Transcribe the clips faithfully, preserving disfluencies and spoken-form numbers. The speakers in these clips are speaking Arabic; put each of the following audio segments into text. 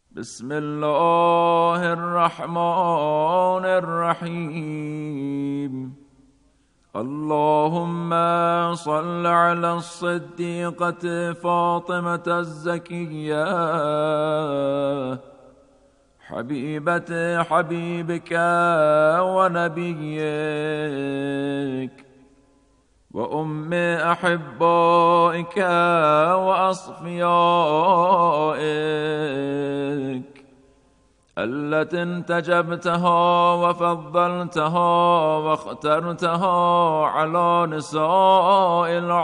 بسم الله الرحمن الرحيم. اللهم صل على الصديقة فاطمة الزكية حبيبة حبيبك ونبيك وأم أحبائك وأصفيائك التي انتجبتها وفضلتها واخترتها على نساء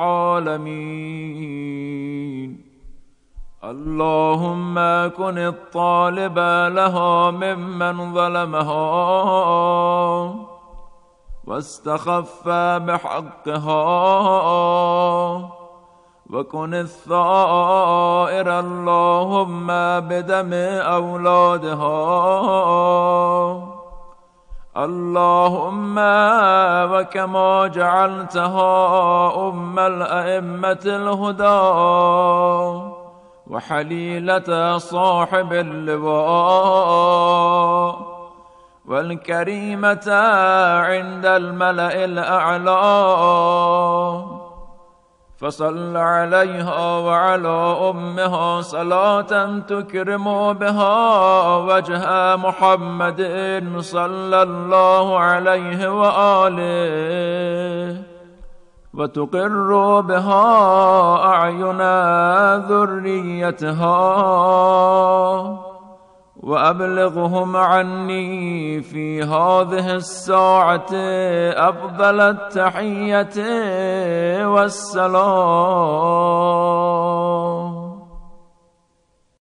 العالمين. اللهم كن الطالب لها ممن ظلمها واستخف بحقها، وكن الثائر اللهم بدم أولادها. اللهم وكما جعلتها أم الأئمة الهدى وحليلة صاحب اللواء والكريمة عند الملأ الأعلى، فصل عليها وعلى أمها صلاة تكرم بها وجه محمد صلى الله عليه وآله، وتقر بها أعين ذريتها، وأبلغهم عني في هذه الساعة أفضل التحية والسلام.